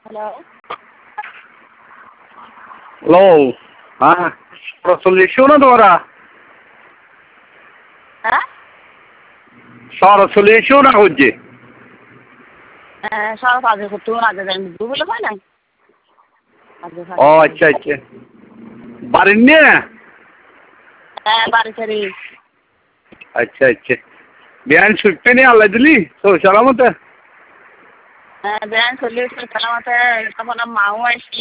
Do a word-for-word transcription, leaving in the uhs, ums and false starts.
hello hello হ্যাঁ সরাসরি না তোমরা হ্যাঁ সরাসরি এসেও না হচ্ছে হ্যাঁ সব কাজে করতে আগে যাই বলে হয় নাই ও আচ্ছা আচ্ছা বাড়ির নিয়ে হ্যাঁ বাড়ি সারি আচ্ছা আচ্ছা বিয়ান ছুটতে নিয়ে আল্লাহ দিলি তো সালামতে হ্যাঁ ব্যায়াম করলে সালামতে তখন মাও আসছি